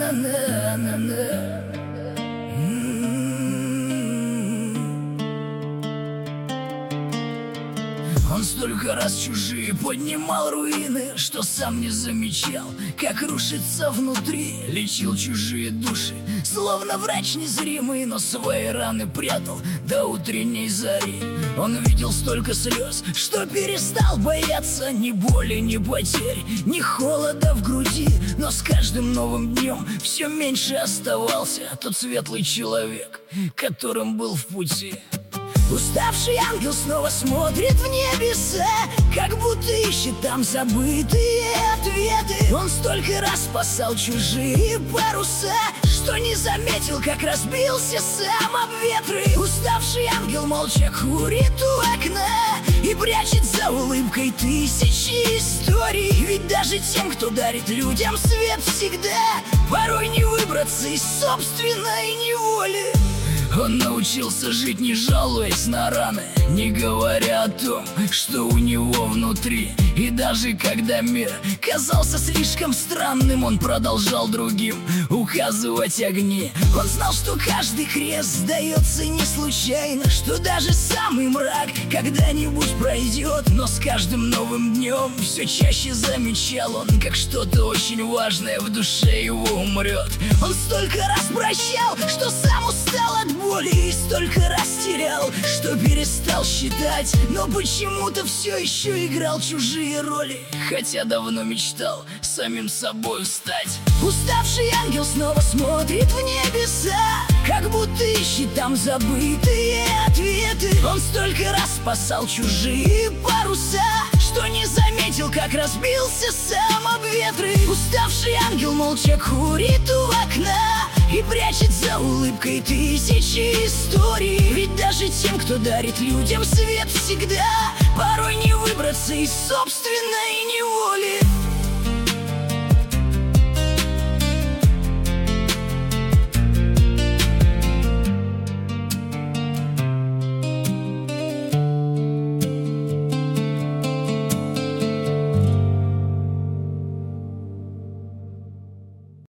Он столько раз чужие поднимал руины, что сам не замечал, как рушится внутри. Лечил чужие души, словно врач незримый, но свои раны прятал до утренней зари. Он видел столько слез, что перестал бояться ни боли, ни потерь, ни холода в груди. Но с каждым новым днем все меньше оставался тот светлый человек, которым был в пути. Уставший ангел снова смотрит в небеса, как будто ищет там забытые ответы. Он столько раз спасал чужие паруса, что не заметил, как разбился сам об ветры. Уставший ангел молча курит у окна и прячет за улыбкой тысячи историй. Ведь даже тем, кто дарит людям свет всегда, порой не выбраться из собственной неволи. Он научился жить, не жалуясь на раны, не говоря о том, что у него внутри. И даже когда мир казался слишком странным, он продолжал другим указывать огни. Он знал, что каждый крест сдается не случайно, что даже самый мрак когда-нибудь пройдет. Но с каждым новым днем все чаще замечал он, как что-то очень важное в душе его умрет. Он столько раз прощал, что сам устал от боли, и столько раз терял, что перестал считать. Но почему-то все еще играл чужие роли, хотя давно мечтал самим собой стать. Уставший ангел снова смотрит в небеса, как будто ищет там забытые ответы. Он столько раз спасал чужие паруса, что не заметил, как разбился сам об ветры. Уставший ангел молча курит у окна и прячет за улыбкой тысячи историй. Ведь даже тем, кто дарит людям свет всегда, порой не выбраться из собственной неволи.